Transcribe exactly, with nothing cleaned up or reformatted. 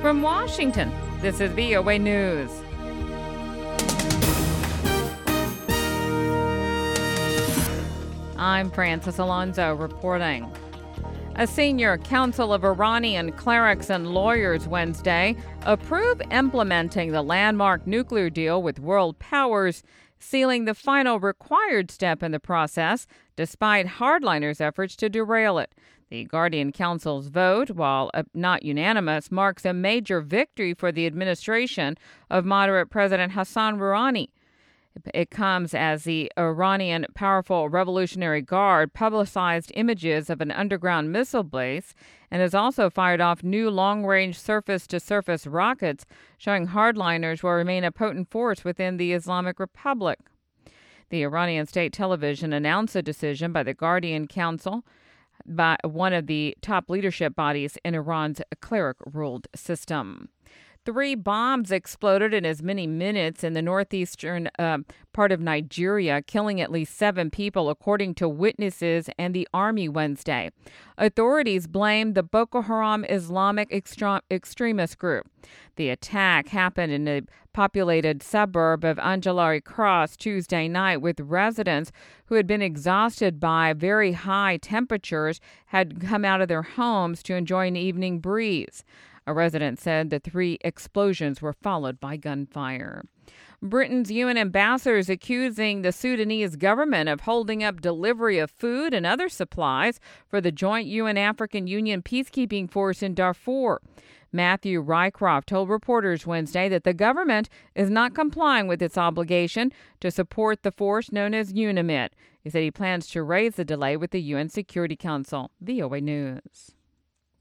From Washington, this is V O A News. I'm Francis Alonso reporting. A senior council of Iranian clerics and lawyers Wednesday approved implementing the landmark nuclear deal with world powers, sealing the final required step in the process, despite hardliners' efforts to derail it. The Guardian Council's vote, while not unanimous, marks a major victory for the administration of moderate President Hassan Rouhani. It comes as the Iranian powerful Revolutionary Guard publicized images of an underground missile base and has also fired off new long-range surface-to-surface rockets, showing hardliners will remain a potent force within the Islamic Republic. The Iranian state television announced the decision by the Guardian Council, by one of the top leadership bodies in Iran's cleric-ruled system. Three bombs exploded in as many minutes in the northeastern uh, part of Nigeria, killing at least seven people, according to witnesses and the army Wednesday. Authorities blamed the Boko Haram Islamic extre- extremist group. The attack happened in a populated suburb of Anjalari Cross Tuesday night, with residents who had been exhausted by very high temperatures had come out of their homes to enjoy an evening breeze. A resident said the three explosions were followed by gunfire. Britain's U N ambassador is accusing the Sudanese government of holding up delivery of food and other supplies for the joint U N African Union peacekeeping force in Darfur. Matthew Rycroft told reporters Wednesday that the government is not complying with its obligation to support the force known as UNAMID. He said he plans to raise the delay with the U N Security Council. V O A News.